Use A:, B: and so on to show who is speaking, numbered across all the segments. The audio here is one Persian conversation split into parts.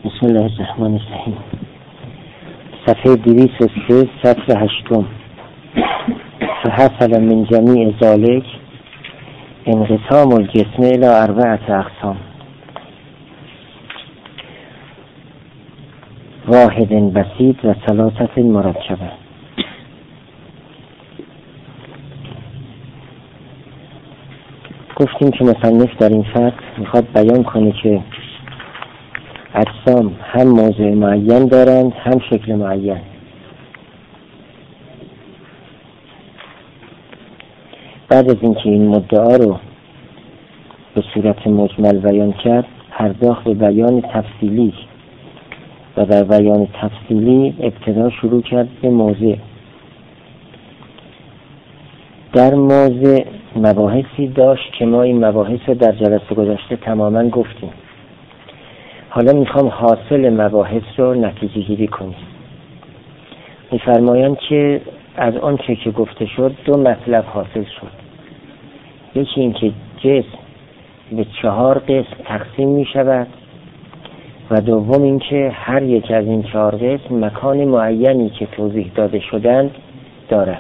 A: بسم الله الرحمن الرحیم. صفحه 203 سطر 8. فحصل من جمیع ذالک انقسام الجسم الى 4 اقسام: واحد بسیط و 3 مرکبه. گفتیم که مصنف در این فصل میخواد بیان کنه که اجسام هم موضع معین دارند هم شکل معین. بعد از اینکه این مدعا رو به صورت مجمل بیان کرد، پرداخت به بیان تفصیلی و در بیان تفصیلی ابتدا شروع کرد به موضع. در موضع مباحثی داشت که ما این مباحث رو در جلسه گذشته تماما گفتیم. حالا میخوام حاصل مباحث رو نتیجه گیری کنیم. میفرمایند که از آن چه که گفته شد 2 مطلب حاصل شد. یکی این که جسم به 4 قسم تقسیم میشود و دوم این که هر یک از این 4 قسم مکان معینی که توضیح داده شدند دارند.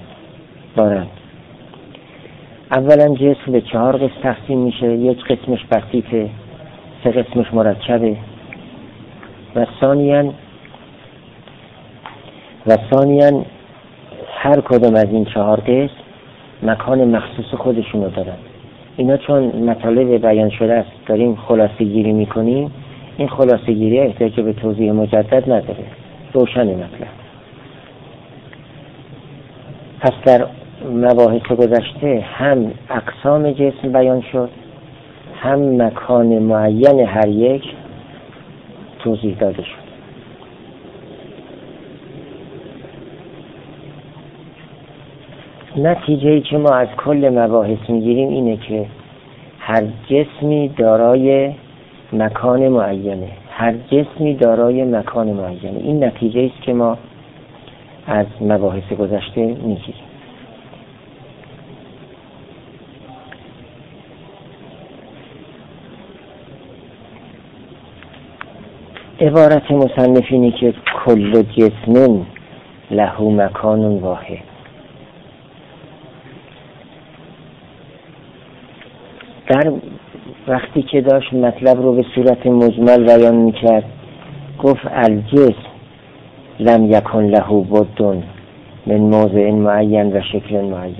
A: اولا جسم به 4 قسم تقسیم میشه. یک قسمش بسیطه، 3 قسمش مرکبه و ثانیاً هر کدام از این 4 قسم مکان مخصوص خودشونو دارن. اینا چون مطالب بیان شده است داریم خلاصه گیری میکنیم، این خلاصه گیری احتیاج به توضیح مجدد نداره، روشن مطلب. پس در مباحث گذشته هم اقسام جسم بیان شد، هم مکان معین هر یک توضیح داده شد. نتیجه‌ای که ما از کل مباحث میگیریم اینه که هر جسمی دارای مکان معینه. این نتیجه‌ای است که ما از مباحث گذشته میگیریم. عبارت مصنف اینه که کل جسم له مکان واحد. در وقتی که داشت مطلب رو به صورت مجمل بیان میکرد گفت الجسم لم یکن له بد من موضع معین و شکل معین.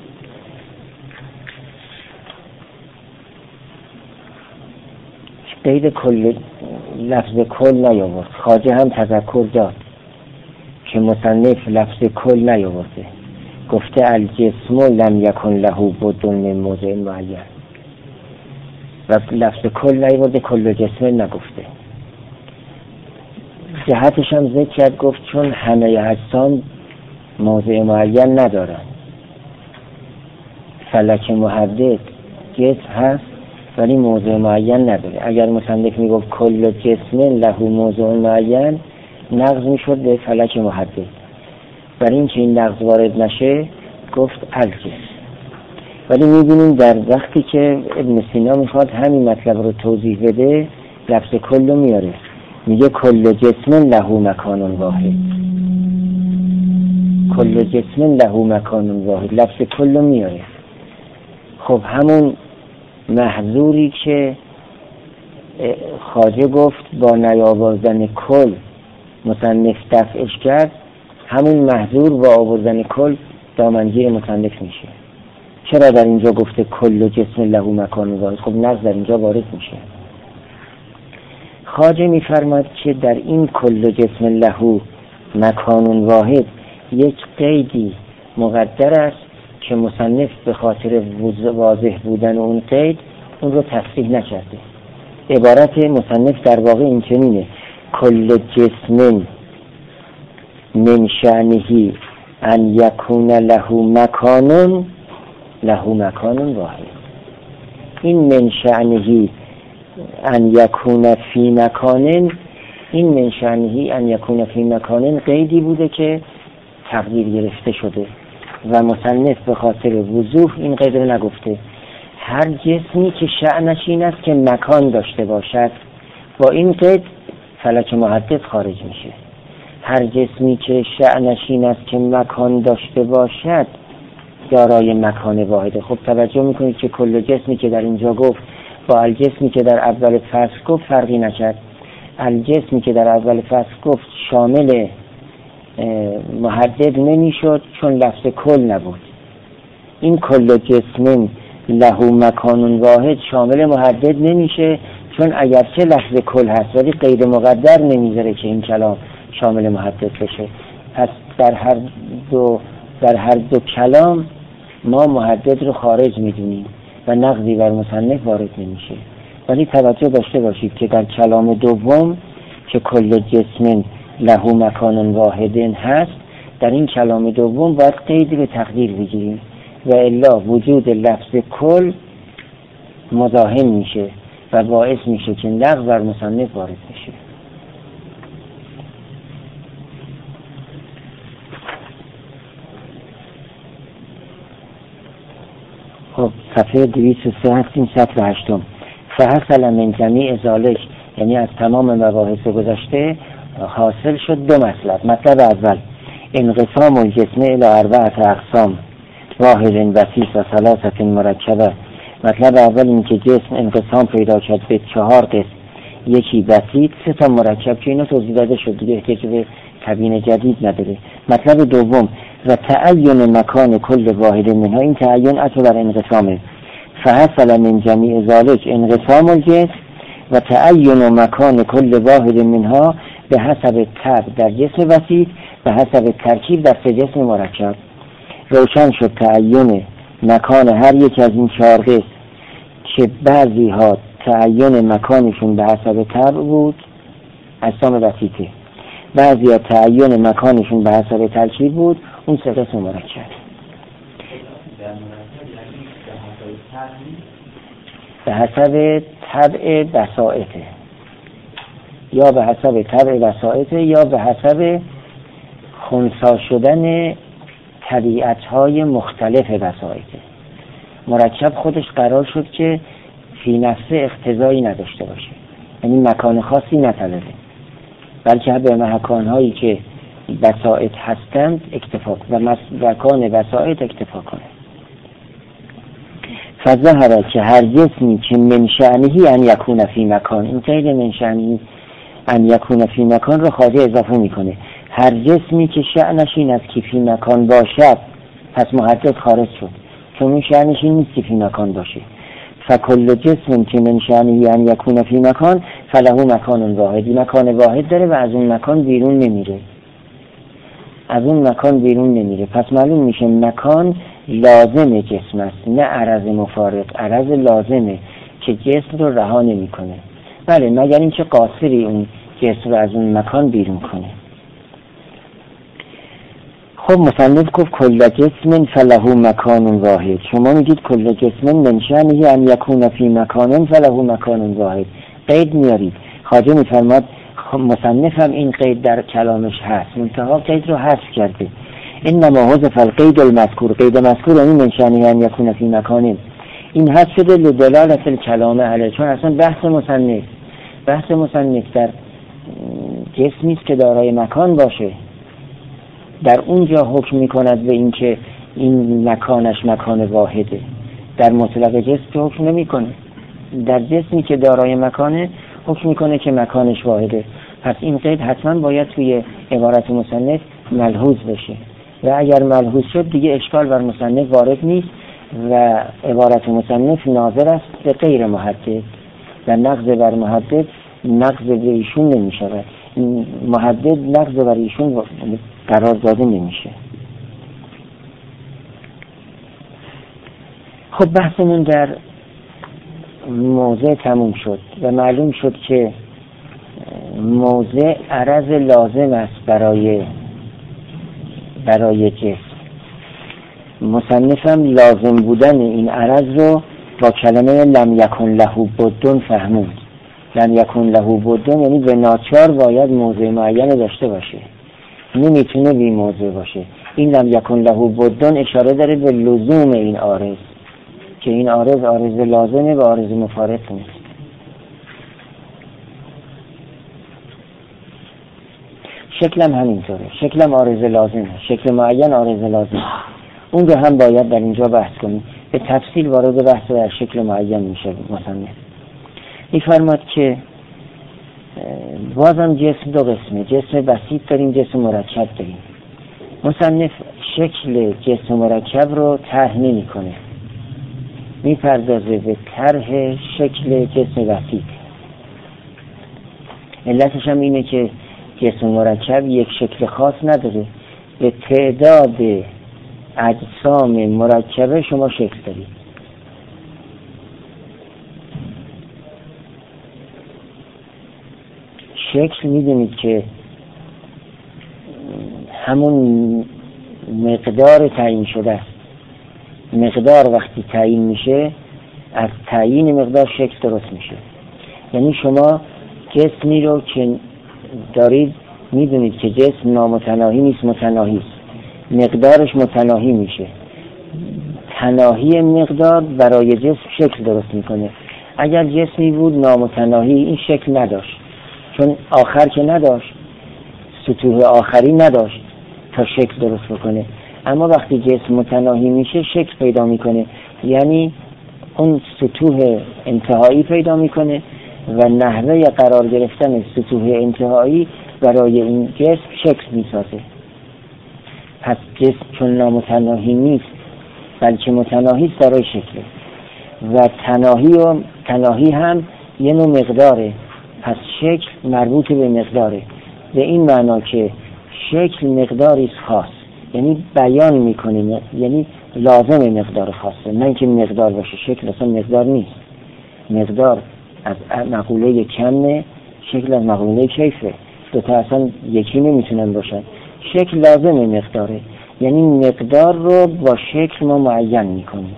A: قید کل، لفظ کل نیاورد. خواجه هم تذکر داد که مصنف لفظ کل نیاورده، گفته الجسم لم یکن له بد من موضع معین و لفظ کل نیاورده، کل جسم نگفته. جهتش هم ذکر کرد، گفت چون همه اجسام موضع معین ندارن. فلک محدد جسم هست ولی موضع معین نداره. اگر مصنف میگفت کل جسم له موضع معین، نقض میشد به فلک محدد. برای اینکه این نقض وارد نشه گفت الجسم. ولی میبینیم در وقتی که ابن سینا میخواد همین مطلب رو توضیح بده، لفظ کل رو میاره، میگه کل جسم له مکان واحد. کل جسم له مکان واحد، لفظ کل رو میاره. خب همون محظوری که خواجه گفت با نیاوردن کل مصنف دفعش کرد، همون محظور با آوردن کل دامنگیر مصنف میشه. چرا در اینجا گفته کل جسم له مکان واحد؟ خب نقض در اینجا وارد میشه. خواجه میفرماد که در این کل جسم له مکان واحد یک قیدی مقدر است که مصنف به خاطر واضح بودن اون قید اون رو تصریح نکرده. عبارت مصنف در واقع این چنینه: کل جسم من شأنه ان یکون له مکان واحد. این من شأنه ان یکون فی مکان، این من شأنه ان یکون فی مکان قیدی بوده که تقدیر گرفته شده و مصنف به خاطر وضوح این قید رو نگفته. هر جسمی که شأنش این است که مکان داشته باشد، با این قید فلک محدد خارج میشه. هر جسمی که شأنش این است که مکان داشته باشد دارای مکان واحده. خب توجه میکنید که کل جسمی که در اینجا گفت با الجسمی که در اول فصل گفت فرقی نکرد. الجسمی که در اول فصل گفت شامل محدد نمیشد چون لفظ کل نبود. این کل جسم له مکان واحد شامل محدد نمیشه چون اگرچه لفظ کل هست ولی قید مقدر نمیذاره که این کلام شامل محدد بشه. پس در هر دو کلام ما محدد رو خارج میدونیم و نقضی بر مصنف وارد نمیشه. ولی توجه داشته باشید که در کلام دوم که کل جسم له مکان واحد هست، در این کلام دوم باید قیدی به تقدیر بگیریم و الا وجود لفظ کل مزاحم میشه و باعث میشه که نقض بر مصنف وارد بشه. خب صفحه 203 هستیم، سطر 8. فحصل من جمیع ذالک، یعنی از تمام مباحث گذشته حاصل شد دو مطلب. مطلب اول انقسام الجسم الی 4 اقسام واحد وسیط و 3 مرکبه. مطلب اول این که جسم انقسام پیدا کرد به 4 قسم، یکی بسیط، 3 مرکب که اینو توضیح داده شد دیگه احتیاج به تبیین جدید نداره. مطلب دوم و تعین مکان کل واحد منها، این تعین عطف بر انقسامه. فحصل من جمیع ذالک انقسام الجسم و تعین مکان کل واحد منها به حسب طبع در جسم بسیط به حسب ترکیب در 3 جسم مرکب. روشن شد تعین مکان هر یک از این 4 قسم که بعضی ها تعین مکانشون به حسب طبع بود، اجسام بسیطه، بعضی ها تعین مکانشون به حسب ترکیب بود، اون 3 قسم مرکب. به حسب طبع بسائطه، یا به حسب طبع بسائطه یا به حسب خنثی شدن طبیعت‌های مختلف بسائطه. مرکب خودش قرار شد که فی نفسه اقتضایی نداشته باشه، یعنی مکان خاصی نطلبه، بلکه به مکان‌هایی که بسائط هستند اکتفا و مکان بسائط اکتفا کنه. فظهر که هر جسمی که من شأنه ان یکون فی مکان، این قید من شأنه ان یکون فی مکان رو خواجه اضافه میکنه. هر جسمی که شأنش این است که فی مکان باشد پس محدد خارج شد، چون این شأنش این نیست که فی مکان باشه. فکل جسم که من شأنه ان یکون فی مکان فله مکان واحدی، مکان واحد داره و از اون مکان بیرون نمیره، از اون مکان بیرون نمیره. پس معلوم میشه مکان لازم جسم است، نه عرض مفارق، عرض لازمه که جسم رو رها نمیکنه. بله، مگر اینکه قاصری اون جسم رو از اون مکان بیرون کنه. خب مصنف گفت کل جسم فله مکان واحد. شما میگید کل جسم من شأنه ان یکون فی مکان فله مکان واحد، قید میارید. خواجه میفرماد مصنف هم این قید در کلامش هست، منتها قید رو حذف کرده. انما حذف القید المذکور، قید مذکور یعنی من شأنه ان یکون فی مکان، این حذف شده لدلالت الکلام علیه، چون اصلا بحث مصنف در جسمی است که دارای مکان باشه، در اونجا حکم میکند به این که این مکانش مکان واحده. در مطلق جسم حکم نمیکنه، در جسمی که دارای مکانه حکم میکنه که مکانش واحده. پس این قید حتما باید توی عبارت مصنف ملحوظ بشه و اگر ملحوظ شد دیگه اشکال بر مصنف وارد نیست و عبارت مصنف ناظر است به غیر محدد و نقض بر محدد نقض به ایشون نمیشه، محدد نقض بر ایشون قرار داده نمیشه. خب بحثمون در موضع تموم شد و معلوم شد که موضع عرض لازم است برای جسم. مصنفم لازم بودن این عرض رو با کلمه لم یکن له بدن فهمود. لم یکن له بدن یعنی به ناچار باید موضع معین داشته باشه، نمیتونه بی موضع باشه. این لم یکن له بدن اشاره داره به لزوم این عارض، که این عارض لازمه و عارض مفارق نیست. شکلم همینطوره، شکلم عارض لازمه، شکل معین عارض لازمه. اون رو هم باید در اینجا بحث کنیم. به تفصیل وارد بحث در شکل معین میشه. مصنف می‌فرماد که بازم جسم دو قسمه، جسم بسیط داریم، جسم مرکب داریم. مصنف شکل جسم مرکب رو طرح نمی‌کنه، میپردازه به طرح شکل جسم بسیط. علتش هم اینه که جسم مرکب یک شکل خاص نداره، به تعداد اجسام مرکبه شما شکل دارید. شکل میدونید که همون مقدار تعیین شده است. مقدار وقتی تعیین میشه، از تعیین مقدار شکل درست میشه. یعنی شما جسمی رو که دارید میدونید که جسم نامتناهی نیست، متناهی است. مقدارش متناهی میشه. تناهی مقدار برای جسم شکل درست میکنه. اگر جسمی بود نامتناهی این شکل نداشت، چون آخر که نداشت، سطوح آخری نداشت تا شکل درست بکنه. اما وقتی جسم متناهی میشه شکل پیدا میکنه، یعنی اون سطوح انتهایی پیدا میکنه و نحوه قرار گرفتن سطوح انتهایی برای این جسم شکل میسازه. پس جسم چون نامتناهی نیست بلکه متناهی است برای شکله و تناهی هم یه نوع مقداره. پس شکل مربوط به مقداره، به این معنا که شکل مقداری است خاص، یعنی بیان میکنه، یعنی لازم مقدار خاصه، نه اینکه مقدار باشه. شکل اصلا مقدار نیست. مقدار از مقوله کمه، شکل از مقوله کیفه. دوتا اصلا یکی نمیتونن باشن. شکل لازم مقداره، یعنی مقدار رو با شکل ما معین میکنیم.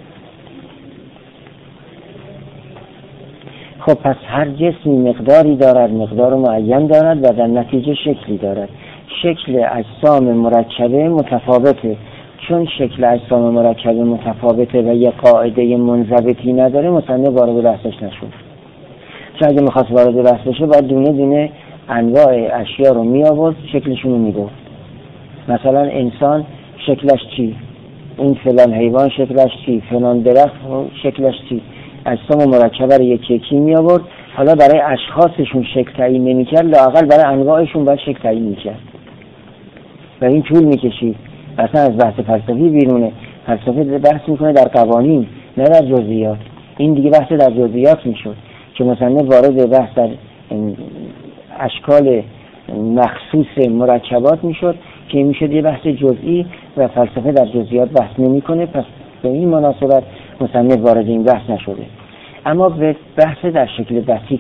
A: خب پس هر جسمی مقداری دارد، مقدار معین دارد و در نتیجه شکلی دارد. شکل اجسام مرکبه متفاوته. چون شکل اجسام مرکبه متفاوته و یه قاعده منضبطی نداره، مصنف وارد بحثش نشد. چون اگه میخواست وارد بحث بشه باید دونه دونه انواع اشیا رو می آورد، شکلشون رو می گفت. مثلا انسان شکلش چی، اون فلان حیوان شکلش چی، فلان درخت شکلش چی. اجسام مرکبه رو یکی یکی می آورد. حالا برای اشخاصشون شکل تعیین نمی کرد، لااقل برای انواعشون باید شکل تعیین می کرد و این طول می کشید. اصلا از بحث فلسفی بیرونه. فلسفه بحث میکنه در قوانین، نه در جزئیات. این دیگه بحث در جزئیات میشد که مصنف وارد بحث در اشکال مخصوص مرکبات میشد که میشد یه بحث جزئی و فلسفه در جزئیات بحث نمیکنه. پس به این مناسبت مصنف وارد این بحث نشده، اما به بحث در شکل بسیط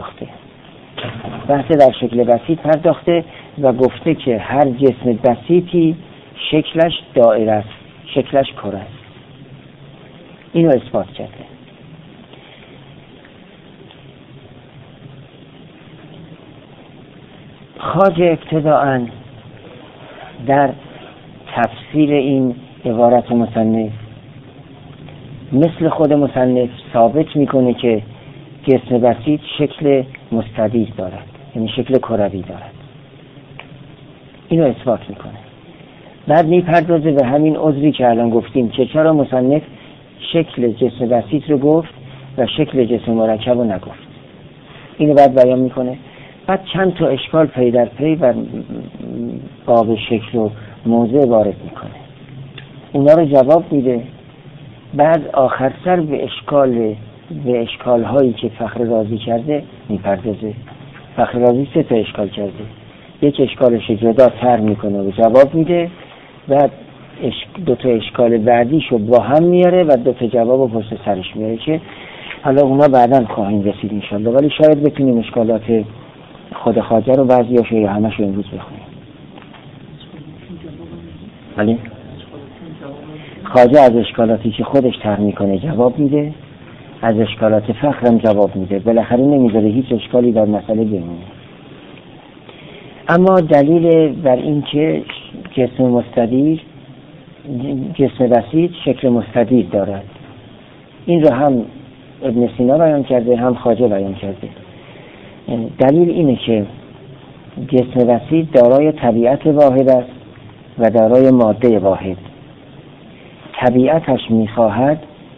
A: پرداخته و گفته که هر جسم بسیطی شکلش دایره است، شکلش کره است. اینو اثبات کرده. خواجه ابتداءً در تفسیر این عبارت مصنف مثل خود مصنف ثابت میکنه که جسم بسیط شکل مستدیر دارد، یعنی شکل کروی دارد. اینو اثبات میکنه. بعد میپردازه به همین عذری که الان گفتیم که چرا مصنف شکل جسم بسیط رو گفت و شکل جسم مرکب رو نگفت. اینو بعد بیان میکنه. بعد چند تا اشکال پی در پی و باب شکل و موضع وارد میکنه، اونا رو جواب میده. بعد آخر سر به اشکال هایی که فخر رازی کرده میپردازه. فخر رازی 3 تا اشکال کرده، یک اشکالش جدا تر میکنه و جواب میده، بعد 2 تا اشکال بعدیشو با هم میاره و 2 تا جواب و پشت سرش میاره که حالا اونا بعداً خواهیم رسید انشالله، ولی شاید بتونیم اشکالات خود خواجه رو بعضیاشو یا همشو امروز بخونیم. ولی خواجه از اشکالاتی که خودش طرح میکنه جواب میده، از اشکالات فخرم جواب میده. بالاخره نمیذاره هیچ اشکالی در مسئله بمونه. اما دلیل بر این که جسم بسیط شکل مستدیر دارد، این رو هم ابن سینا بیان کرده هم خواجه بیان کرده. دلیل اینه که جسم بسیط دارای طبیعت واحد است و دارای ماده واحد. طبیعتش می‌خواهد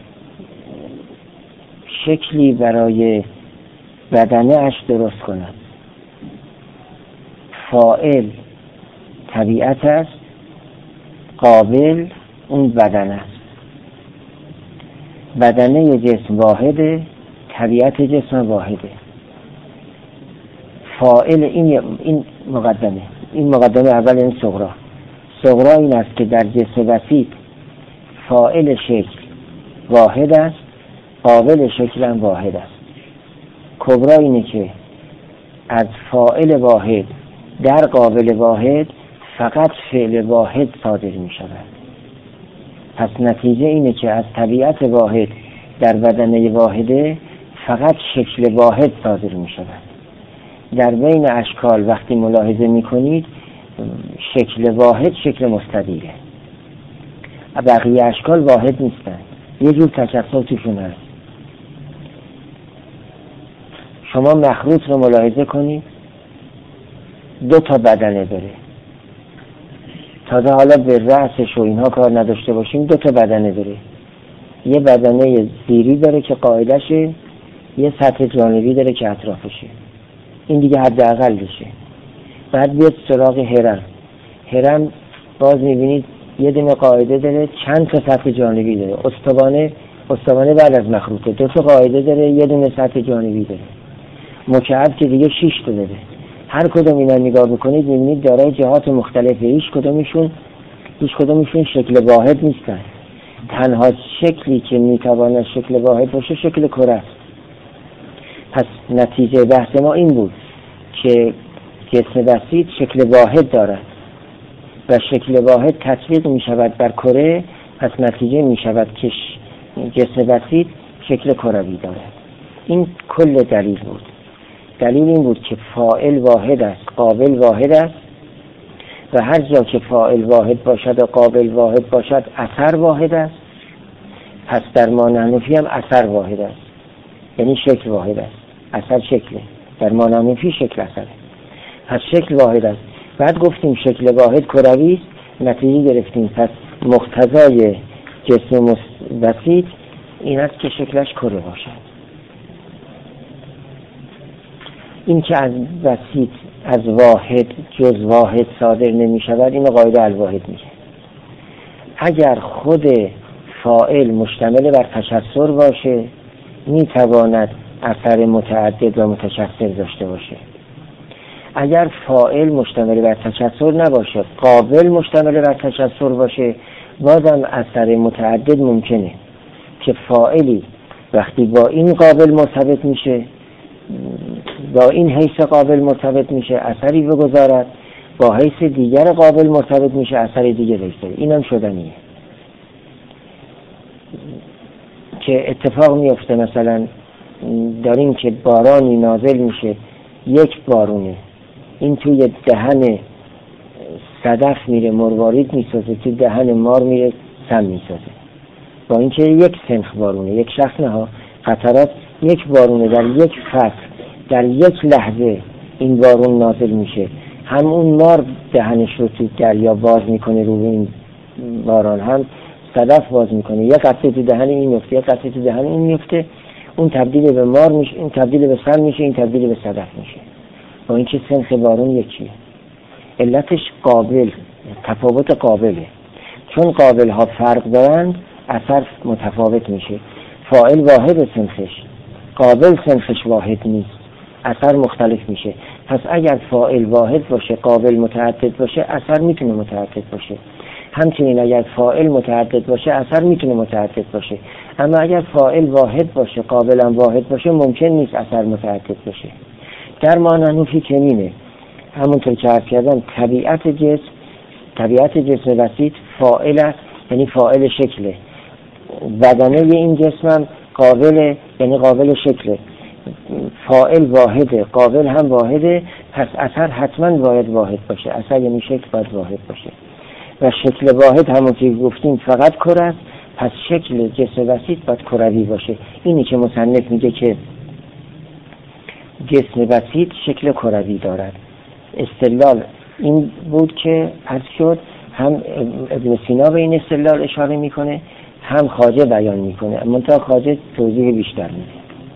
A: شکلی برای بدنه اش درست کند. فاعل طبیعت است، قابل اون بدن است. بدنه جسم واحده، طبیعت جسم واحده. فاعل این مقدمه اول این صغرا این است که در جسم بسیط فاعل شکل واحد است، قابل شکل هم واحد است. کبرا اینه که از فاعل واحد در قابل واحد فقط فعل واحد صادر می شود. پس نتیجه اینه که از طبیعت واحد در بدنه واحده فقط شکل واحد صادر می شود. در بین اشکال وقتی ملاحظه می کنید شکل واحد شکل مستدیره، بقیه اشکال واحد نیستن، یه جور تکثر توشون هست. شما مخروط رو ملاحظه کنید، 2 بدنه داره. تازه حالا به رأسش و اینها کار نداشته باشیم، 2 بدنه داره. یه بدنه زیری داره که قاعدشه، یه سطح جانبی داره که اطرافشه. این دیگه حداقلشه. بعد بیاد سراغ هرم باز میبینید یه دونه قاعده داره، چند تا سطح جانبی داره. استوانه بعد از مخروطه 2 قاعده داره، یه دونه سطح جانبی داره. مکعب که دیگه 6 تا داره. هر کدوم اینا نگاه بکنید میبینید دارای جهات مختلفه. هیچ کدومشون شکل واحد نیستن. تنها شکلی که میتواند شکل واحد باشه شکل کره است. پس نتیجه بحث ما این بود که جسم بسیط شکل واحد دارد و شکل واحد تطبیق می شود بر کره. پس نتیجه می شود که جسم بسیط شکل کروی دارد. این کل دلیل بود. دلیل این بود که فاعل واحد است، قابل واحد است و هر جا که فاعل واحد باشد و قابل واحد باشد اثر واحد است. پس در مانعنفی هم اثر واحد است، یعنی شکل واحد است. اثر شکله، در مانعنفی شکل اثره. پس شکل واحد است. بعد گفتیم شکل واحد کروی است، نتیجه گرفتیم پس مقتضای جسم بسیط این است که شکلش کره باشد. این که از بسیط از واحد جز واحد صادر نمی شود، این قاعده الواحد میگه. اگر خود فاعل مشتمل بر تکثر باشه می تواند اثر متعدد و متکثر داشته باشه. اگر فاعل مشتمل بر تکثر نباشه، قابل مشتمل بر تکثر باشه، بازم اثر متعدد ممکنه که فاعلی وقتی با این قابل مرتبط میشه، با این حیث قابل مرتبط میشه اثری بگذارد، با حیث دیگر قابل مرتبط میشه اثری دیگه بگذاره. اینم شدنیه که اتفاق میفته. مثلا داریم که بارانی نازل میشه، یک بارونه، این توی دهن صدف میره مروارید میسازه، توی دهن مار میره سم میسازه. با اینکه یک سنخ بارونه، یک شخص نه، قطرات یک بارونه در یک فصل در یک لحظه این بارون نازل میشه. هم اون مار دهنش رو توی دریا باز میکنه رو این باران، هم صدف باز میکنه. یک قطره تو دهن این میفته، یک قطره تو دهن این میفته، اون تبدیل به مار میشه، این تبدیل به سم میشه، این تبدیل به صدف میشه. با اینکه سنخ بارون یکیه. علتش قابل، تفاوت قابله. چون قابل ها فرق دارن اثر متفاوت میشه. فاعل واحد سنخش، قابل سنخش واحد نیست، اثر مختلف میشه. پس اگر فاعل واحد باشه، قابل متعدد باشه، اثر میتونه متعدد باشه. همچنین اگر فاعل متعدد باشه، اثر میتونه متعدد باشه. اما اگر فاعل واحد باشه، قابل هم واحد باشه، ممکن نیست اثر متعدد باشه. در مانعنفی چنینه. همونطور که عرض کردم طبیعت جسم بسیط فاعل است، یعنی فاعل شکله. بدنه این جسم هم قابل، یعنی قابل شکله. فاعل واحده، قابل هم واحده، پس اثر حتما باید واحد باشه. اثر یعنی شکل باید واحد باشه و شکل واحد همون که گفتیم فقط کره است. پس شکل جسم بسیط باید کروی باشه. اینی که مصنف میگه که جسم بسیط شکل کروی دارد استدلال این بود که پس شد هم ابن سینا به این استدلال اشاره میکنه هم خواجه بیان میکنه، منتها خواجه توضیح بیشتر میده.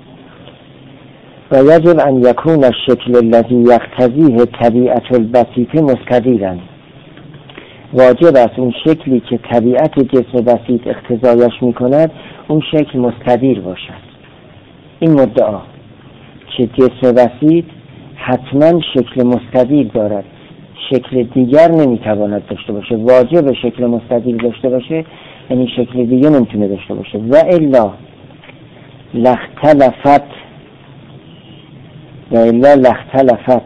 A: و یجب ان یکون الشکل الذی یقتضیه طبیعت البسیط مستدیرا، واجب است اون شکلی که طبیعت جسم بسیط اقتضایش میکند اون شکل مستدیر باشد. این مدعا که جسم بسیط حتما شکل مستدیر دارد، شکل دیگر نمیتواند داشته باشه، واجب شکل مستدیر داشته باشه، یعنی شکل دیگه نمیتونه داشته باشه. و الا لاختلفت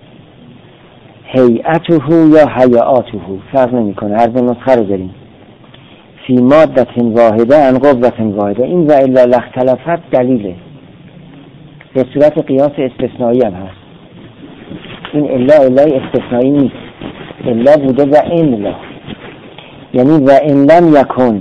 A: هیئته یا هیئاته، فرق نمیکنه، هر دو نسخه رو داریم. فی ماده واحده عن قوه واحده. این و الا لاختلفت دلیله، به صورت قیاس استثنایی هم هست. این الا استثنایی نیست، الا بوده و الا، یعنی و ان لم یکن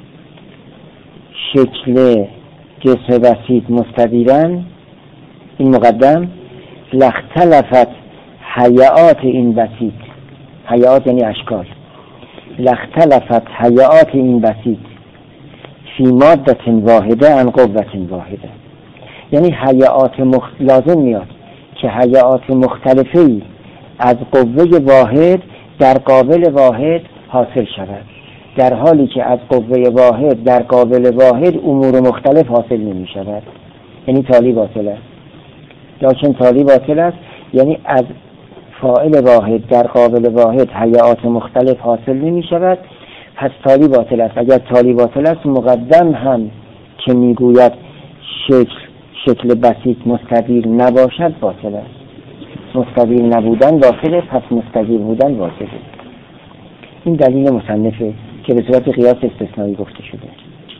A: شکل جسم بسیط مستدیرن، این مقدم، لاختلفت هیئات این بسیط، هیئات یعنی اشکال، لاختلفت هیئات این بسیط فی ماده واحده عن قوه واحده، یعنی هیئات لازم میاد که هیئات مختلفی از قوه واحد در قابل واحد حاصل شود، در حالی که از قوه واحد در قابل واحد امور مختلف حاصل نمی شود، یعنی تالی باطل است. لکن تالی باطل است یعنی از فاعل واحد در قابل واحد هیئات مختلف حاصل نمی شود، پس تالی باطل است. اگر تالی باطل است مقدم هم که میگوید شکل بسیط مستدیر نباشد باطل است. مستدیر نبودن باطله، پس مستدیر بودن واجبه. این دلیل مصنفه که به صورت قیاس استثنایی گفته شده.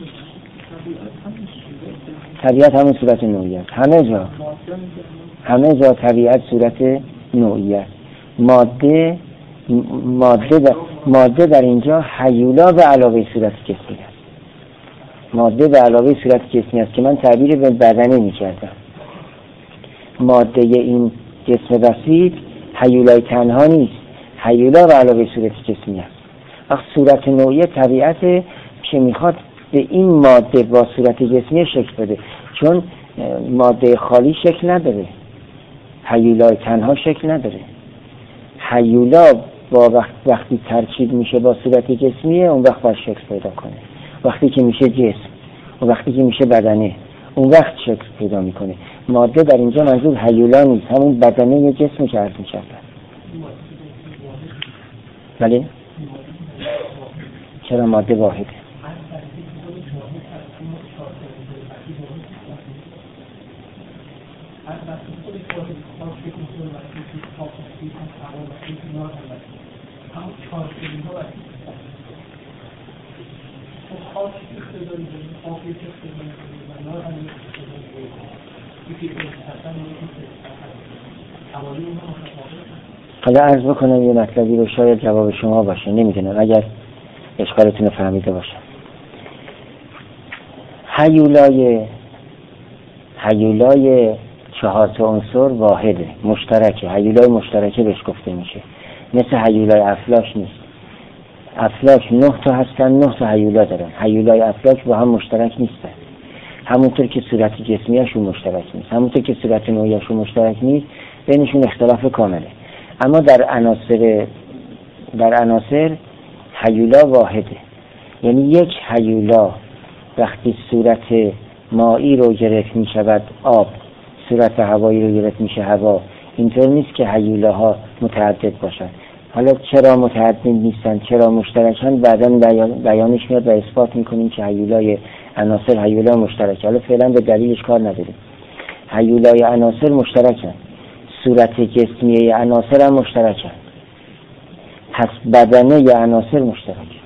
A: طبیعت همون صورت نوعی است. همه جا طبیعت صورت نوعی است. ماده در اینجا هیولا به علاوه صورت جسمی است. ماده به علاوه صورت جسمی است که من تعبیر به بدنه می کردم. ماده این جسم بسیط هیولای تنها نیست، هیولا به علاوه صورت جسمی است. وقت صورت نوعی طبیعت که میخواد به این ماده با صورت جسمی شکل بده، چون ماده خالی شکل نداره، هیولای تنها شکل نداره. هیولا با وقتی ترکیب میشه با صورت جسمیه اون وقت باید شکل پیدا کنه. وقتی که میشه جسم و وقتی که میشه بدنه اون وقت شکل پیدا میکنه. ماده در اینجا منظور هیولا نیست، همون بدنه یه جسمی که عرض میشه. بله؟ چرا ماده واحده؟ حالا عرض بکنم یه مطلبی رو شاید جواب شما باشه، نمیدونم اگر اشکالتون رو فهمیده باشه. هیولای 4 عنصر واحده، مشترکه، هیولای مشترکه بهش گفته میشه. مثل هیولای افلاک نیست. افلاک 9 تا هستن، 9 تا هیولا دارن. هیولای افلاک با هم مشترک نیستن. همونطور که صورت جسمیشون مشترک نیست، همونطور که صورت نوعیشون مشترک نیست، بینشون اختلاف کامله. اما در عناصر هیولا واحده. یعنی یک هیولا وقتی صورت مایی رو گرفت می شود آب، صورت هوایی رو گرفت میشه هوا. اینطور نیست که هیولاها متعدد باشن. حالا چرا متعدد نیستن، چرا مشترکن، بعداً بیانش میاد و اثبات میکنیم که هیولای عناصر هیولا مشترکه. حالا فعلا به دلیلش کار نداریم. هیولای عناصر مشترکن، صورت جسمیه عناصر هم مشترکن، پس بدنه عناصر مشترک.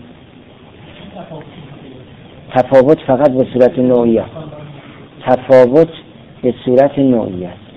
A: تفاوت فقط به صورت نوعی است. تفاوت به صورت نوعی است.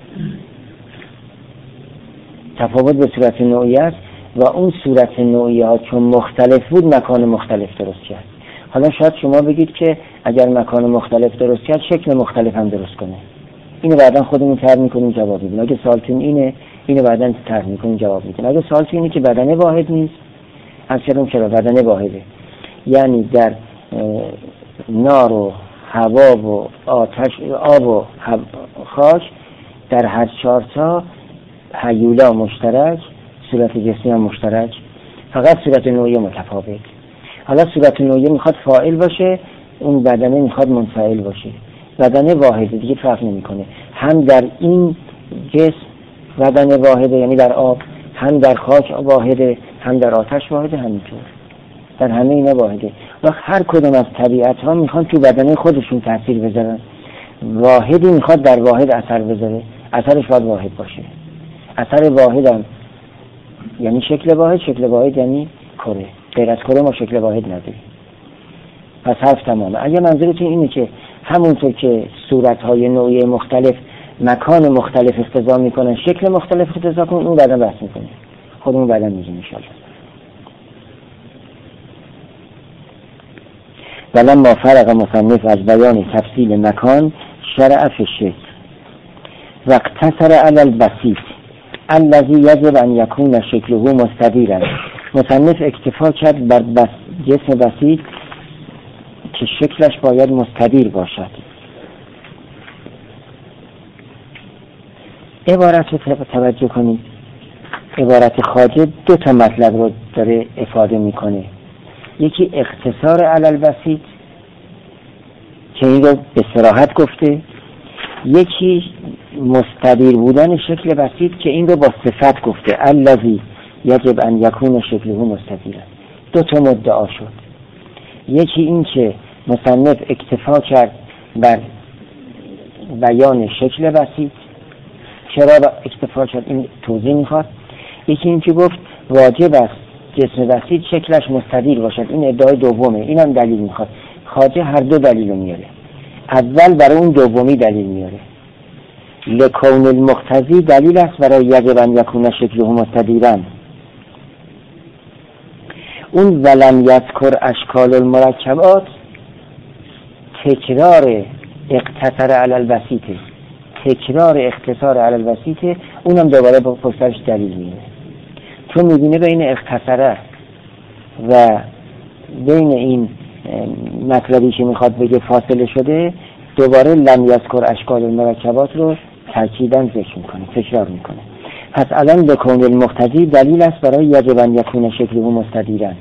A: تفاوت به صورت نوعی است و اون صورت نوعی ها چون مختلف بود مکان مختلف درست کرد. حالا شاید شما بگید که اگر مکان مختلف درست کرد شکل مختلف هم درست کنه. اینو بعدا خودمون طرح می‌کنیم جواب میدیم. اگه سوالتون اینه اینو بعداً طرح میکنیم جواب میدیم. اگه سوال اینه که بدنه واحد نیست، اصلا چرا بدنه واحده؟ یعنی در نار و هوا و آتش، آب و خاک، در هر 4 تا هیولا مشترک، صورت جسمی هم مشترک، فقط صورت نوعی متفاوت. حالا صورت نوعی میخواد فاعل باشه، اون بدنه میخواد منفعل باشه. بدنه واحده، دیگه فرق نمیکنه. هم در این جسم بدنه واحده، یعنی در آب، هم در خاک واحده، هم در آتش واحده، همینطور در همه اینا واحده. و هر کدوم از طبیعت ها میخوان تو بدنه خودشون تاثیر بذارن. واحدی میخواد در واحد اثر بذاره، اثرش باید واحد باشه. اثر واحد هم یعنی شکل واحد، شکل واحد یعنی کره. غیر از کره ما شکل واحد نداریم. پس حرف تمامه. اگه منظورتون اینه که همونطور که صورت‌های نوعی مختلف مکان مختلف اقتضا میکنن، شکل مختلف اقتضا کنن، اون بعدا بحث میکنه. خودمون بعدا میگیم ان شاء الله. ولما فرغ مصنف از بیان تفصیل مکان شرع فی الشکل و اقتصر علی البسیط الذی یجب ان یکون شکله مستدیرا. مصنف اکتفا کرد بر جسم بسیط که شکلش باید مستدیر باشد. عبارت رو توجه کنید. عبارت خواجه 2 تا مطلب رو داره افاده میکنه. یکی اختصار علی البسیط که این رو به صراحت گفته، یکی مستدیر بودن شکل بسیط که این رو با صفت گفته، الذی یجب ان یکون شکله مستدیرا. 2 تا مدعا شد. یکی این که مصنف اکتفا کرد بر بیان شکل بسیط. چرا اکتفا کرد؟ این توضیح میخواد. یکی این که گفت واجب است جسم بسیط شکلش مستدیر باشد. این ادعای دومه. اینم دلیل میخواد. خواجه هر 2 دلیل میاره. اول برای اون دومی دلیل میاره. لکون المقتضی دلیل است برای یجب ان یکون شکله مستدیرا. اون ولم یذکر اشکال المرکبات تکرار اقتصار علی البسیط، تکرار اختصار علی البسیط، اونم دوباره با پشتش دلیل میاره. تو میبینه بین اختصاره و بین این مطلبی که میخواد بگه فاصله شده، دوباره لم یذکر اشکال المرکبات رو تاکیداً ذکر میکنه، تکرار میکنه. پس الان لکون المقتضی دلیل است برای یجب ان یکون شکله مستدیرا.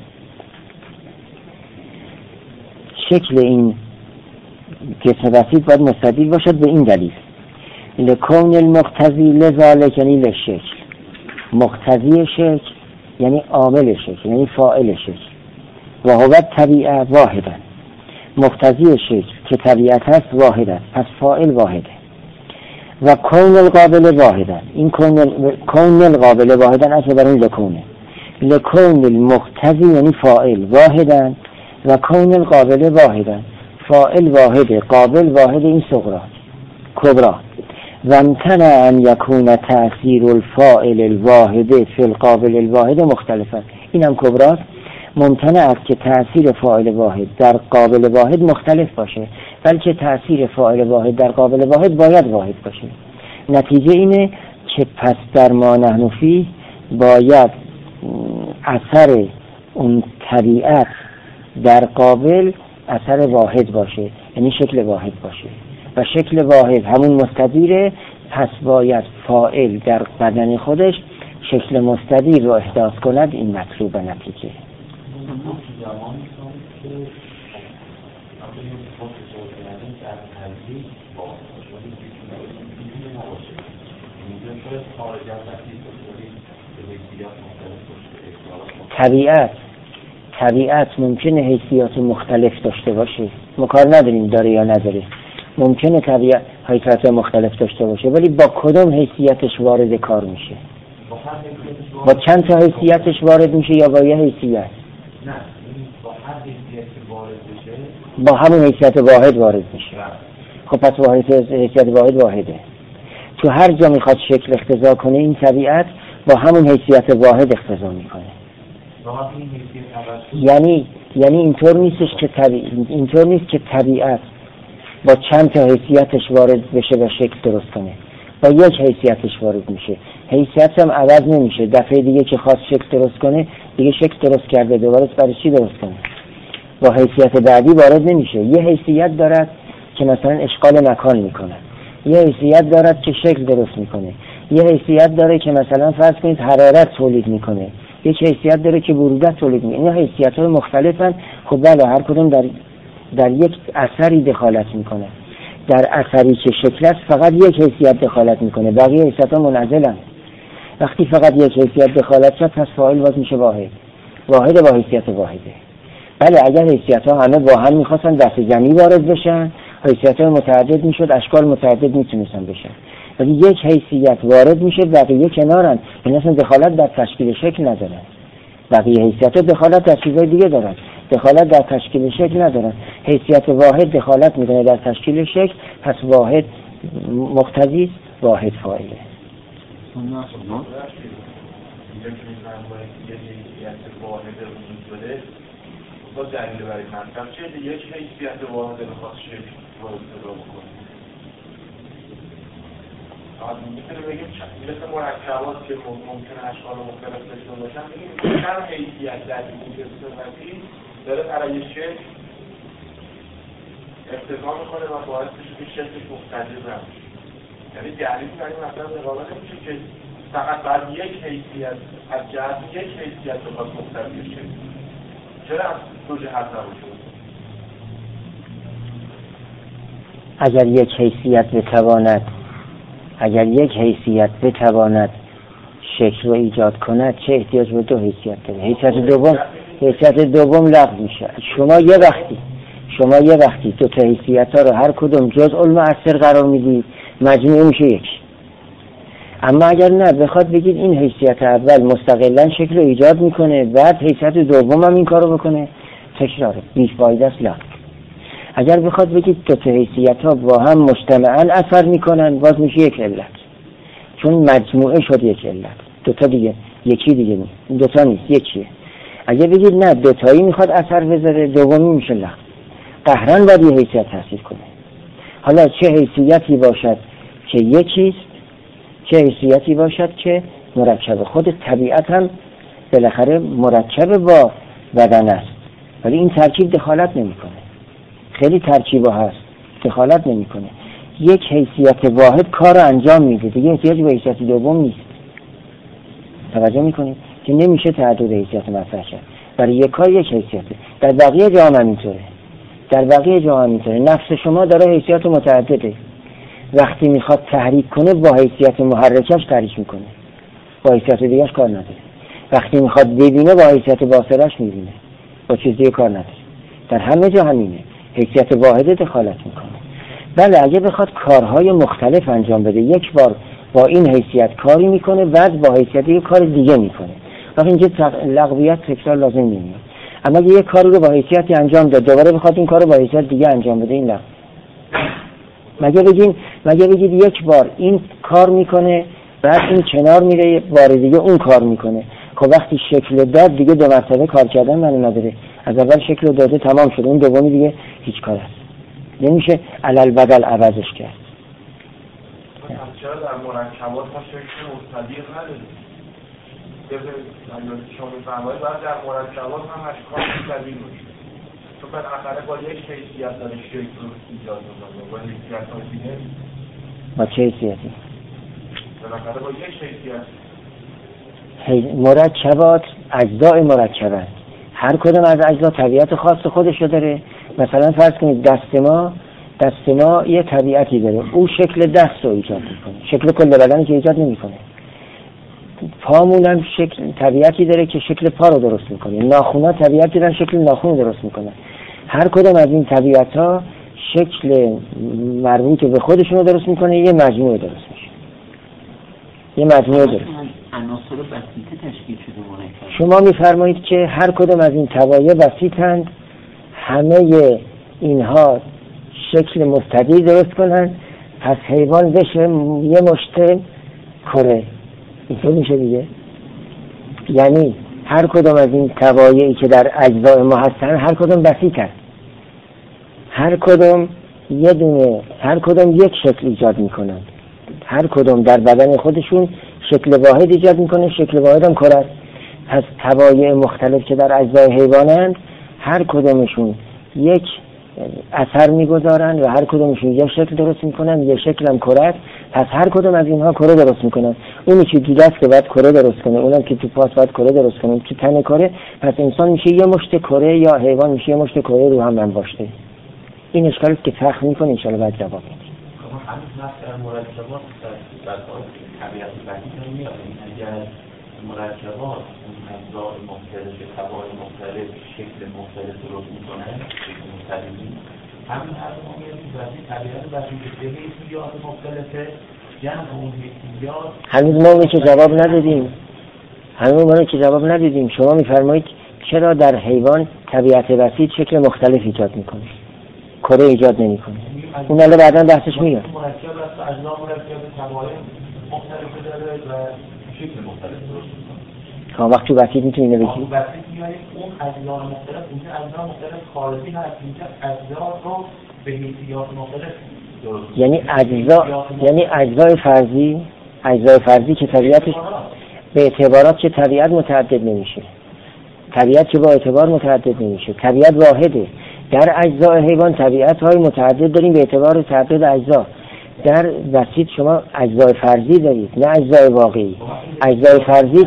A: شکل این جسم بسیط باید مستدیر باشد به این دلیل. لکون المقتضی لذالک یعنی لشکل. مقتضی شکل یعنی عامل شکل، یعنی فاعل شکل. و هو طبیعه واحده. مقتضی شکل که طبیعت هست واحد است، پس فاعل واحده. و کون القابل واحده. این کون القابل واحده اصلا بر این لکونه. لکون المقتضی یعنی فاعل واحده و کون القابل واحده. فاعل واحده، قابل واحده، این صغرا کبرا. و امتنع ان یکون تأثیر الفاعل الواحده فی القابل الواحد مختلفا. این هم کبراست. ممتنع است که تأثیر فاعل واحد در قابل واحد مختلف باشه، بلکه تأثیر فاعل واحد در قابل واحد باید واحد باشه. نتیجه اینه که پس در ما نحن فیه باید اثر اون طبیعت در قابل اثر واحد باشه، یعنی شکل واحد باشه و شکل واحد همون مستدیره. پس باید فاعل در بدن خودش شکل مستدیر رو احداث کند. این مطلوب نتیجه. طبیعت ممکنه حیثیات مختلف داشته باشه، ما کار نداریم داره یا نداره. ممکنه طبیعت حیثیات مختلف داشته باشه، ولی با کدوم حیثیتش وارد کار میشه؟ با چند تا حیثیتش وارد میشه یا با یه حیثیت؟
B: نه، با هر حیثیت وارد بشه
A: با همون حیثیت واحد وارد میشه. خب پس با حیثیت واحد واحده. تو هر جا میخواد شکل اقتضا کنه این طبیعت با همون حیثیت واحد اقتضا میکنه. یعنی اینطور نیست که طبیعت با چند تا حیثیتش وارد بشه و شکل درست کنه. با یک حیثیتش وارد میشه. حیثیت هم عوض نمیشه. دفعه دیگه که خواست شکل درست کنه دیگه شکل درست کرده، دوباره برای چی درست کنه؟ با حیثیت بعدی وارد نمیشه. یه حیثیت دارد که مثلا اشغال مکان میکنه، یه حیثیت دارد که شکل درست میکنه، یه حیثیت داره که مثلا فرض کنید حرارت تولید میکنه، یک حیثیت داره که برودت تولید میکنه. این حیثیت‌های مختلفن. خب بله هر کدوم در یک اثری دخالت میکنه. در اثری که شکل است فقط یک حیثیت دخالت میکنه، بقیه حیثیت‌ها منعزلن. وقتی فقط یک حیثیت دخالت کرد پس فاعل باز میشه واحد با حیثیت واحده. بله اگر حیثیت‌ها همه با هم میخواستن دست جمعی وارد بشن، حیثیت‌های متعدد میشد، اشکال متعدد میتونستن بشن. ولی یک حیثیت وارد میشه، بقیه کنارن، این اصلا دخالت در تشکیل شکل ندارن. بقیه حیثیت‌ها دخالت در چیزهای دیگه دارن، دخالت در تشکیل شکل ندارن. حیثیت واحد دخالت میکنه در تشکیل شکل، پس واحد مقتضی واحد فاعله.
B: با دلیل برای منطق چه یک حیثیت واحد بخواد شکل وارد پیدا بکنه. میتونه بگیم مثل مرکبات که ممکنه اشکال مختلف داشته باشن، بگیم چند حیثیت در این صفتی داره برای شکل ارتقا میکنه و باعث میشه که شکلش مختلف نمیشه. یعنی دلیل برای مثلا رقابت نمیشه که فقط بعد یک حیثیت از جهت یک حیثیت بخواد مختلف بشه. چرا از دو جهت نباشه؟
A: اگر یک حیثیت بتواند شکل رو ایجاد کند چه احتیاج به دو حیثیت داره؟ حیثیت دوم لغو میشه. شما یه وقتی دو تا حیثیت ها رو هر کدوم جزء المؤثر قرار میدید مجموع میشه یک. اما اگر نه بخواد بگید این حیثیت اول مستقلا شکل رو ایجاد میکنه بعد حیثیت دوم هم این کارو بکنه، تکراره بیفایده است. لا اگر بخواد بگید دو تا حیثیت ها با هم مجتمعاً اثر میکنن باز میشه یک علت، چون مجموعه شد یک علت. دو تا دیگه یکی دیگه نیست، دو تا نیست یکیه. اگر بگید نه دو تایی میخواد اثر بذاره دومی میشه لا، قهرن باید یه حیثیت تاثیر کنه. حالا چه حیثیتی باشد که یکیست، چه حیثیتی باشد که مرکب. خود طبیعت هم بالاخره مرکب با بدن است ولی این ترکیب دخالت نمیکنه. خیلی ترکیبا هست دخالت نمیکنه. یک حیثیت واحد کار رو انجام میده دیگه احتیاج به حیثیت دوم نیست. توجه میکنید که نمیشه تعدد حیثیت مطرح کرد. برای یک کار یک حیثیته. در بقیه جا هم اینطوره. نفس شما داره حیثیت متعدده. وقتی میخواد تحریک کنه با حیثیت محرکش تحریک میکنه، با حیثیت دیگهش کار نداره. وقتی میخواد ببینه با حیثیت باصرش میبینه، با چیز دیگه کار نداره. در همه جا همینه، حیثیت واحده دخالت میکنه. بله اگه بخواد کارهای مختلف انجام بده یک بار با این حیثیت کاری میکنه بعد با حیثیت دیگه کار دیگه میکنه، وقتی اینجا لغویت تکرار لازم نمیاد. اما اگه یک کاری رو با حیثیتی انجام داد دوباره بخواد این کارو با حیثیت دیگه انجام بده این لغو. مگه بگید یک بار این کار میکنه بعد این کنار میره بار دیگه اون کار میکنه. خب وقتی شکل داد دیگه دو مرتبه کار کردن معنی نداره. از اول شکل داده تمام شد، اون دومی دیگه هیچ کار است. نمیشه علل بدل عوضش کرد.
B: چرا در مرکبات ما شکل مستدیر نداریم؟ شما میفرمایید بعد در مرکبات هم اشکال مستدیر میشه. تو بالاخره با یک حیثیت داره شکل رو ایجاد میکنه، با حیثیت های دیگه
A: با چه حیثیتی؟
B: بالاخره با یک حیثیت.
A: مرکبات اجزای مرکبات، هر کدوم از اجزا طبیعت خاص خودشو داره. مثلا فرض کنید دست ما یه طبیعتی داره، او شکل دست رو ایجاد میکنه، شکل کل بدنی که ایجاد نمیکنه. پامون هم شکل طبیعتی داره که شکل پا رو درست میکنه. ناخونا طبیعتی دارن شکل ناخون رو درست میکنه. هر کدوم از این طبیعت‌ها شکل مربوط به خودشون رو درست میکنه، یه مجموعه درست میشه.
C: عناصر بسیطه تشکیل شده مرکب.
A: شما میفرمایید که هر کدوم از این طبایع بسیطند، همه اینها شکل مستدیر درست کنن، پس حیوان بشه یه مشت کره. اینطور میشه دیگه. یعنی هر کدوم از این طبایعی که در اجزای ما هستن هر کدوم بسیطن، هر کدوم یک شکل ایجاد میکنن، هر کدوم در بدن خودشون شکل واحد ایجاد میکنه، شکل واحد هم کره است. پس طبایع مختلف که در اجزای حیوانند هر کدومشون یک اثر میگذارن و هر کدومشون یک شکل درست میکنن، یک شکل هم کره است. پس هر کدوم از اینها کره درست میکنن. اونی که تو دست که باید کره درست کنه، اونم که تو پاس باید کره درست کنه، تو تن کره. پس انسان میشه یه مشت کره یا حیوان میشه یه مشت کره رو هم انباشته. این اشکالی که فخر میکنه ان شاء الله بعد جواب میده.
B: همین مثلا مرکبات در طبیعت بشری میاد. اگر مرکبات اجزای مختلف، طبایع مختلف، شکل مختلف درست میکنن، شکل مختلفی، همین حرفا میاد که واسه طبیعت بشری که حیثیات مختلفه، جمع اون حیثیات.
A: هنوز ما اون که جواب ندادیم. شما میفرمایید چرا در حیوان طبیعت بسیط شکل مختلف ایجاد میکنه، کره ایجاد نمیکنه؟ اون الان بعداً بحثش میاد.
B: مرکب است، اجزا مرکب، طبایع مختلف داره و شکل مختلف درست میکنه.
A: وقت تو بسیط میتونی اینو بگی؟
B: بسیط میاریم اون اجزا مختلف، اینجا اجزا مختلف خارجی هست، اینجا اجزا رو به حیثیات مختلف درست.
A: یعنی اجزای فرضی که طبیعتش به اعتبارات که طبیعت متعدد نمیشه. طبیعت که با اعتبار متعدد نمیشه. طبیعت واحده. در اجزای حیوان طبیعت‌های متعدد داریم به اعتبار تعدد اجزا. در بسیط شما اجزای فرضی دارید، نه اجزای واقعی. اجزای فرضی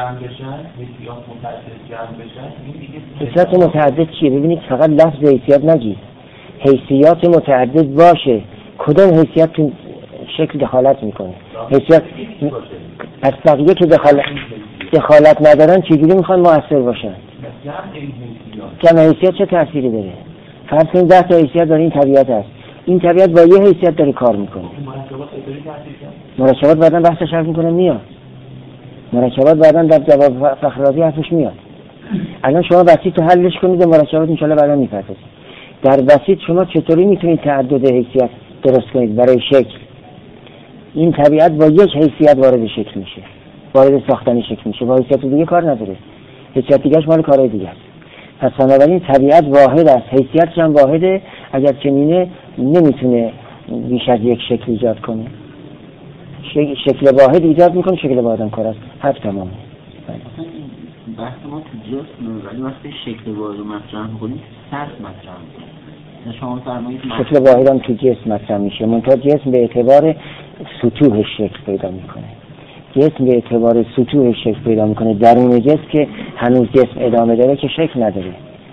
A: حیثیت متعدد چیه؟ ببینید فقط لفظ حیثیت نگید، حیثیات متعدد باشه. کدوم حیثیت تو شکل دخالت میکنه؟ حیثیت پس بقیه که دخالت ندارن چجوری میخوان مؤثر باشن؟ جمع حیثیت چه تأثیری داره؟ فرض کنید 10 تا حیثیت داره، این طبیعت است. این طبیعت با یه حیثیت داره کار میکنه. مرکبات بعداً بحثش حرف میکنه میاد. مرکبات بعداً در جواب فخررازی حرفش میاد. الان شما بسیط رو حلش کنید و مرکبات ان شاء الله بعداً میپردازید. در بسیط شما چطوری میتونید تعدد حیثیت درست کنید برای شکل؟ این طبیعت با یک حیثیت وارد شکل میشه، وارد ساختن شکل میشه، با حیثیت دیگه کار نداره. حیثیت دیگه‌اش مال کارهای دیگه است. پس بنابراین طبیعت واحد است، حیثیتش هم واحده. اگر چنینه نمیتونه بیش از یک شکل ایجاد کنه. شکل واحد ایجاد میکنه، شکل واحد هم کار است. حرف تمامه.
C: بحث ما تو جسم، ولی وقتی شکل واحد رو مطرح میکنیم سطح مطرح میکنیم. شما فرمایید
A: شکل واحد هم تو جسم مطرح میشه، منتها جسم به اعتبار سطوح شکل پیدا میکنه. جسم به اعتبار سطوح شکل پیدا میکنه. درون جسم که هنوز جسم ادامه داره که شکل نداره.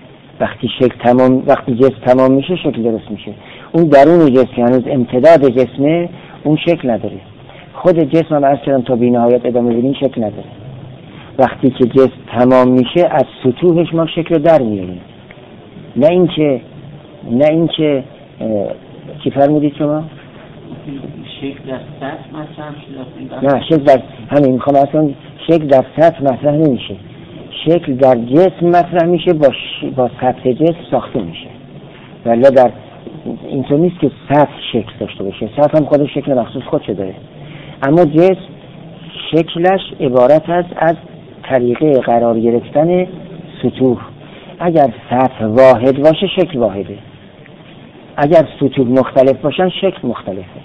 A: وقتی جسم تمام میشه شکل درست میشه. اون درون جسم که هنوز امتداد جسمه اون شکل نداره. خود جسم هم عرض کردم تا بی‌نهایت ادامه بدین شکل نداره. وقتی که جسم تمام میشه از سطوحش ما شکل در میاریم. نه اینکه چی فرمودید شما؟
C: شکل در سطح مطرح شده.
A: نه، شکل در همین میخوام اصلا شکل در سطح مطرح نمیشه. شکل در جسم مطرح میشه، با سطح جسم ساخته میشه. ولی در اینطور نیست که سطح شکل داشته باشه. سطح هم خودش شکل مخصوص خودشه داره. اما جسم شکلش عبارت است از طریقه قرار گرفتن سطوح. اگر سطح واحد باشه شکل واحده. اگر سطوح مختلف باشن شکل مختلفه.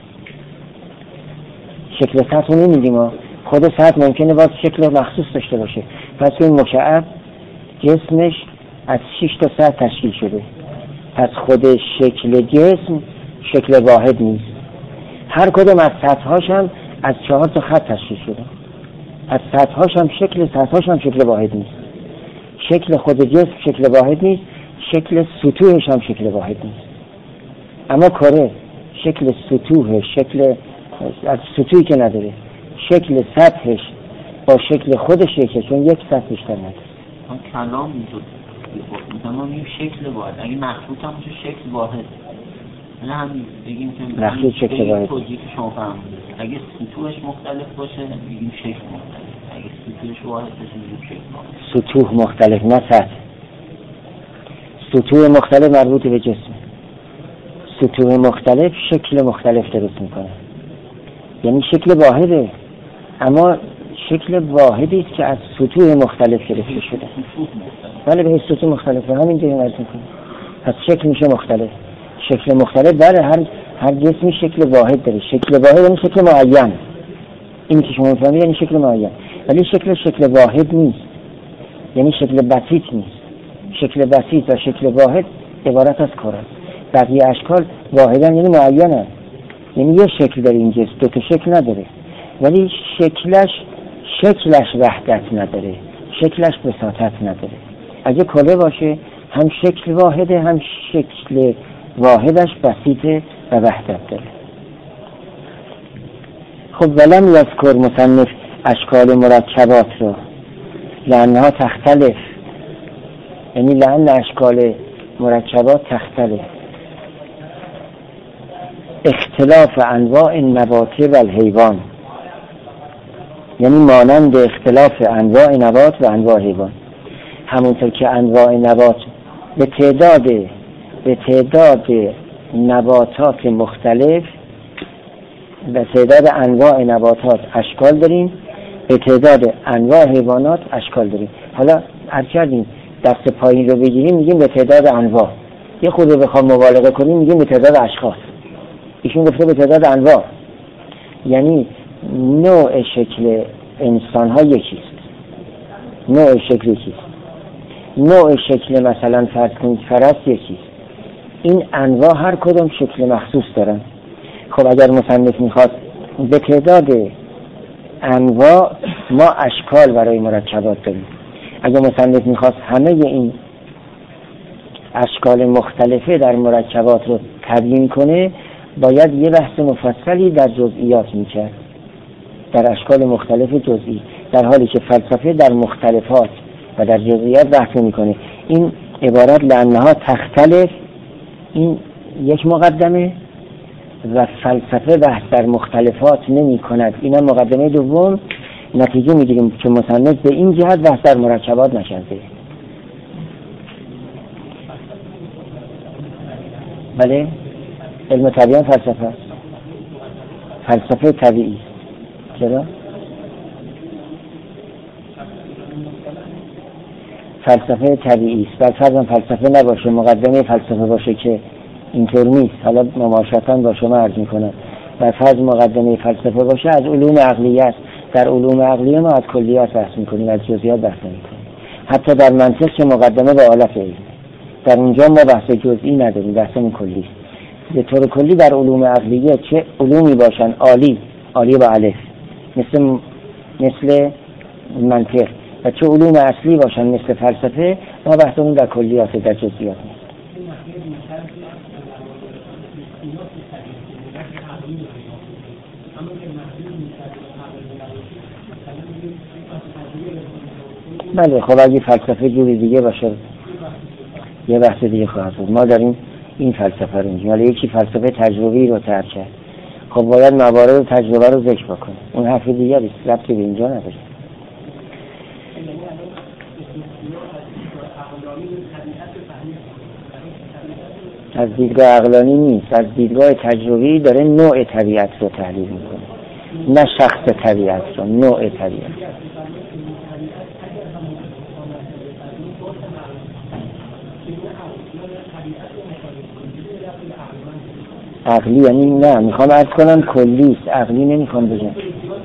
A: شکل سطح نمیدیم. خود سطح ممکنه باز شکل مخصوص داشته باشه. پس این مشعب جسمش از 6 تا سطح تشکیل شده. پس خود شکل جسم شکل واحد نیست. هر کدوم از سطح‌هاش هم از 4 تا خط تشکیل شده. از سطح‌هاش هم شکل واحد نیست. شکل خود جسم شکل واحد نیست، شکل سطوحش هم شکل واحد نیست. اما کره شکل سطوح، شکل از سطوحی که نداره، شکل سطحش با شکل خودش یکه، چون یک سطح بیشتر نداره.
C: کلام میتونه ما میگیم شکل واحد، اگه مخلوط هم باشه شکل واحد. نه همین بگیم که
A: مخلوط شکل واحد.
C: توضیحی که شما فرمودید اگه سطوحش مختلف باشه میگیم شکل مختلف، اگه سطوحش واحد باشه میگیم شکل واحد.
A: سطوح مختلف نه سطح. سطوح مختلف مربوط به جسم. سطوح مختلف شکل مختلف درست میکنه. یعنی شکل واحده، اما شکل واحدی است که از سطوح مختلف گرفته شده. بله به سطوح مختلف همین جوری مرز میکنه. پس شکل میشه مختلف. شکل مختلف بله هر جسمی شکل واحد داره. شکل واحد یعنی شکل معین. این که شما میفهمید یعنی شکل معین، ولی شکل واحد نیست، یعنی شکل بسیط نیست. شکل بسیط و شکل واحد عبارت از کره. بقیه اشکال واحدن یعنی معینن، یعنی یه شکل داره این جسم، دو تا شکل نداره، ولی شکلش وحدت نداره، شکلش بساطت نداره. اگه کره باشه هم شکل واحده، هم شکل واحدش بسیطه و وحدت داره. خب ولم یذکر مصنف اشکال مرکبات رو لانها تختلف، یعنی لان اشکال مرکبات تختلف اختلاف انواع نبات و الحیوان، یعنی مانند اختلاف انواع نبات و انواع حیوان. همونطور که انواع نبات به تعداد نباتات مختلف، به تعداد انواع نباتات اشکال داریم، به تعداد انواع حیوانات اشکال داریم. حالا عرض کردیم دست پایین رو بگیریم میگیم به تعداد انواع، یه خورده بخوام مبالغه کنیم میگیم به تعداد اشخاص. ایشون گفته به تعداد انواع، یعنی نوع شکل انسان ها یکیست، نوع شکل یکیست، نوع شکل مثلا فرض کنید فرس یکیست. این انواع هر کدوم شکل مخصوص دارن. خب اگر مصنف میخواد به تعداد انواع ما اشکال برای مرکبات داریم، اگر مصنف میخواد همه این اشکال مختلفه در مرکبات رو تبیین کنه باید یه بحث مفصلی در جزئیات میکرد، در اشکال مختلف جزئی، در حالی که فلسفه در مختلفات و در جزئیات بحث میکنه. این عبارت لانها تختلف این یک مقدمه و فلسفه بحث در مختلفات نمی کند، این هم مقدمه دوم. نتیجه میگیریم که مصنف به این جهت بحث در مرکبات نکرده. بله علم طبیعی فلسفه است، فلسفه طبیعی. چرا؟ فلسفه طبیعی است. بر فرض فلسفه نباشه، مقدمه فلسفه باشه که اینطور نیست. حالا مماشاتاً با شما عرض میکنم. بر فرض مقدمه فلسفه باشه از علوم عقلیه است. در علوم عقلیه ما از کلیات بحث میکنیم، از جزئیات بحث نمیکنیم. حتی در منطق که مقدمه به آلت علم، در اونجا ما بحث جزئی نداریم، بحثمون کلی است. به طور کلی در علوم عقلیه چه علومی باشن عالی با الف مثل منطق، و چه علوم اصلی باشن مثل فلسفه، ما بحثمون در کلیات، در جزئیات نیست. بله خب اگه فلسفه جوری دیگه باشه یه بحث دیگه خواهد بود. ما داریم این فلسفه رو میگیم، ولی یکی فلسفه تجربی رو ترک کرد. خب باید موارد تجربه رو ذکر بکنه، اون حرف دیگه است، ربطی به اینجا نداره. از دیدگاه عقلانی نیست، از دیدگاه تجربی داره نوع طبیعت رو تحلیل میکنه، نه شخص طبیعت رو، نوع طبیعت. عقلی یعنی نه، میخوام عرض کنم کلیست، عقلی نمیخوام بگم.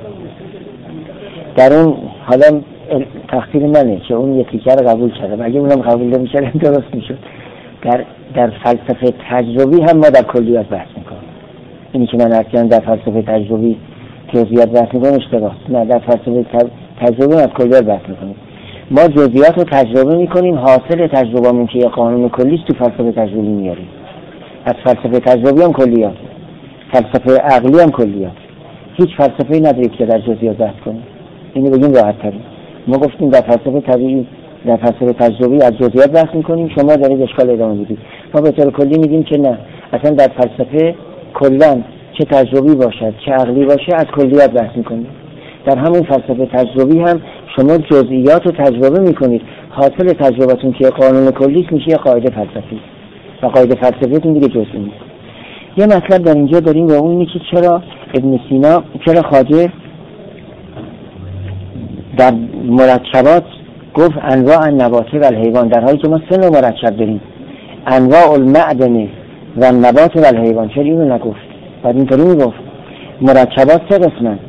A: در اون حالا تقصیر منه که اون یه تیکه رو قبول کردم، اگه اونم قبول نمی‌کردم درست میشد. در فلسفه تجربی هم ما در کلیات بحث میکنیم. اینی که من عرض کردم در فلسفه تجربی جزئیات بحث میکنیم اشتباه. نه، در فلسفه تجربی از کلیات بحث میکنیم. ما جزئیات رو تجربه میکنیم، حاصل تجربه‌مون که یه قانون کلی است تو فلسفه تجربی میاریم. از فلسفه تجربی هم کلیات، فلسفه عقلی هم کلیات. هیچ فلسفه‌ای ندارید که در جزئیات بحث کنه. اینو بگیم راحت تر. ما گفتیم در فلسفه طبیعی، در فلسفه تجربی از جزئیات بحث میکنیم، شما دارید اشکال ادامه میدید. ما به طور کلی میگیم که نه، اصلا در فلسفه کلا چه تجربی باشد چه عقلی باشه از کلیات بحث میکنیم. در همون فلسفه تجربی هم شما جزئیات رو تجربه میکنید، حاصل تجربتون که قانون کلی میشه قاعده فلسفی و قاعده فلسفیتون دیگه جزئی نیست. یه مطلب در اینجا داریم و اون اینه که چرا ابن سینا، چرا خواجه در مرکبات گفت انواع النبات و الحیوان، در حالی که ما 3 نوع مرکب داریم، انواع المعدن و النبات و الحیوان. چرا اینو نگفت؟ بعد اینطوری میگفت مرکبات 3 قسمن،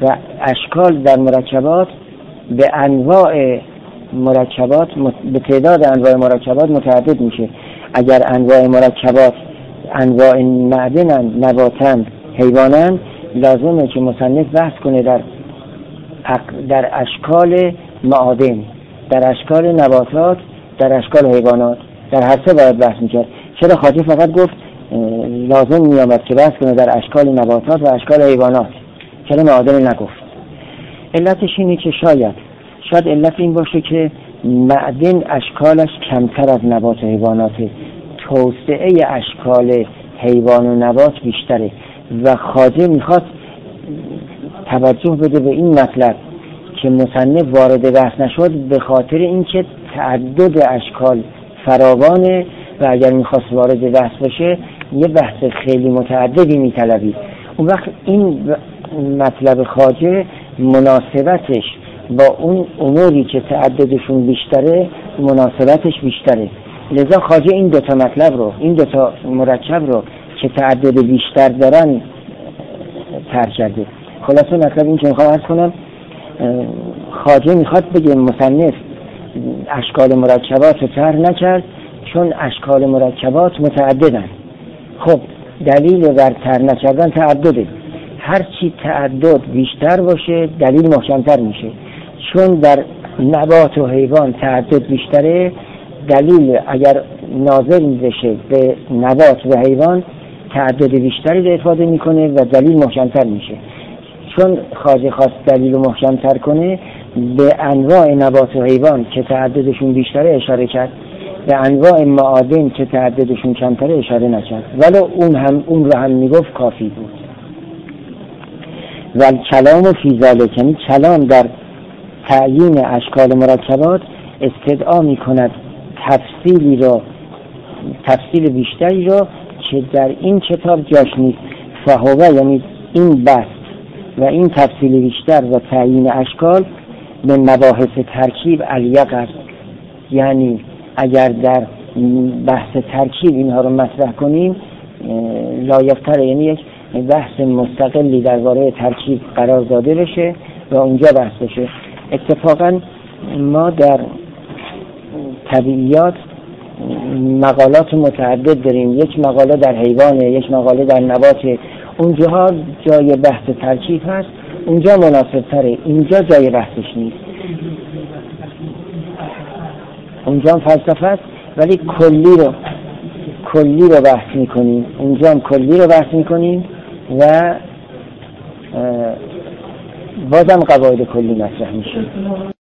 A: و اشکال در مرکبات به انواع مرکبات به تعداد انواع مرکبات متعدد میشه. اگر انواع مرکبات انواع معدنن، نباتن، حیوانن، لازمه که مصنف بحث کنه در اشکال معادن، در اشکال نباتات، در اشکال حیوانات، در هر سه باید بحث میکرد. چرا خاطی فقط گفت لازم میامد که بحث کنه در اشکال نباتات و اشکال حیوانات، چرا معادن نگفت؟ علتش اینه که شاید علت این باشه که معدن اشکالش کمتر از نبات و حیواناته، توسعه اشکال حیوان و نبات بیشتره و خواجه میخواد توجه بده به این مطلب که مصنف وارد بحث نشد به خاطر اینکه تعدد اشکال فراوانه و اگر میخواست وارد بحث بشه یه بحث خیلی متعددی میطلبید. اون وقت این مطلب خواجه مناسبتش با اون اموری که تعددشون بیشتره مناسبتش بیشتره، لذا خواجه این دوتا مطلب رو، این دوتا مرکب رو که تعدد بیشتر دارن طرح کرده. خلاصه مطلب این که میخوام عرض کنم، خواجه میخواد بگه مصنف اشکال مرکبات رو طرح نکرد چون اشکال مرکبات متعددن. خب دلیل بر طرح نکردن تعدده، هرچی تعدد بیشتر باشه دلیل محکمتر میشه. چون در نبات و حیوان تعدد بیشتره، دلیل اگر ناظر بشه به نبات و حیوان تعدد بیشتری رو افاده میکنه و دلیل محکمتر میشه. چون خواجه خواست دلیل رو محکمتر کنه به انواع نبات و حیوان که تعددشون بیشتره اشاره کرد، به انواع معادن که تعددشون کمتره اشاره نکرد، ولو اون رو هم میگفت کافی بود. و کلام فی ذلک، یعنی کلام در تعیین اشکال مرکبات استدعا میکند تفصیل بیشتری رو که در این کتاب جاش نیست. فهوه یعنی این بحث و این تفصیل بیشتر و تعیین اشکال به مباحث ترکیب الیق است. یعنی اگر در بحث ترکیب اینها رو مطرح کنیم لایق‌تره، یعنی یک بحث مستقلی درباره ترکیب قرار داده بشه و اونجا بحث بشه. اتفاقا ما در طبیعیات مقالات متعدد داریم، یک مقاله در حیوانه، یک مقاله در نباته، اونجاها جای بحث ترکیب هست، اونجا مناسب تره، اینجا جای بحثش نیست. اونجا هم فلسفه است ولی کلی رو بحث میکنیم، اونجا هم کلی رو بحث میکنیم و بازم قواعد کلی مطرح میشه.